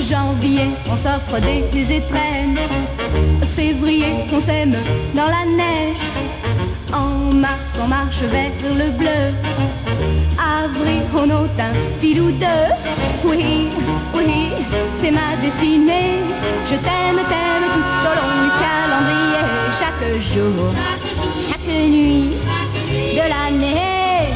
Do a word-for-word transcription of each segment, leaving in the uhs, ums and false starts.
Janvier, on s'offre des étrennes. Février, on s'aime dans la neige. En mars, on marche vers le bleu. Avril, on ôte un fil ou deux. Oui, oui, c'est ma destinée. Je t'aime, t'aime tout au long du calendrier. Chaque jour, chaque nuit de l'année.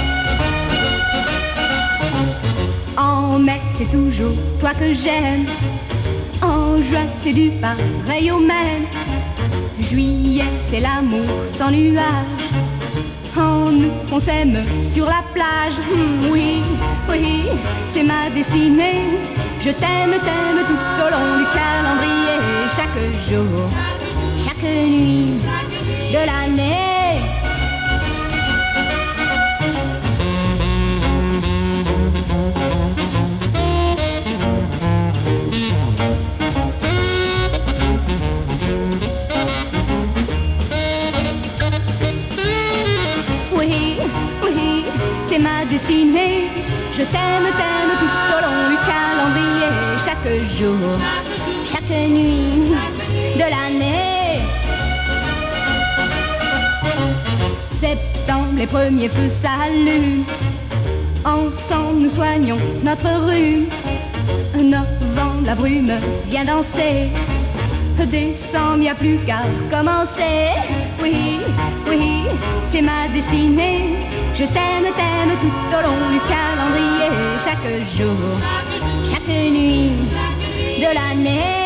En mai, c'est toujours toi que j'aime. En juin, c'est du pareil au même. Juillet, c'est l'amour sans nuage. En août, on s'aime sur la plage. Mmh, oui, oui, c'est ma destinée. Je t'aime, t'aime tout au long du calendrier. Chaque jour, chaque nuit de l'année. Oui, oui, c'est ma destinée. Je t'aime, t'aime tout au long du calendrier. Chaque jour, chaque nuit de l'année. Septembre, les premiers feux s'allument. Ensemble, nous soignons notre rhume. Novembre, la brume vient danser. Décembre, y a plus qu'à recommencer. Oui, oui, c'est ma destinée. Je t'aime, t'aime tout au long du calendrier. Chaque jour, chaque nuit de l'année.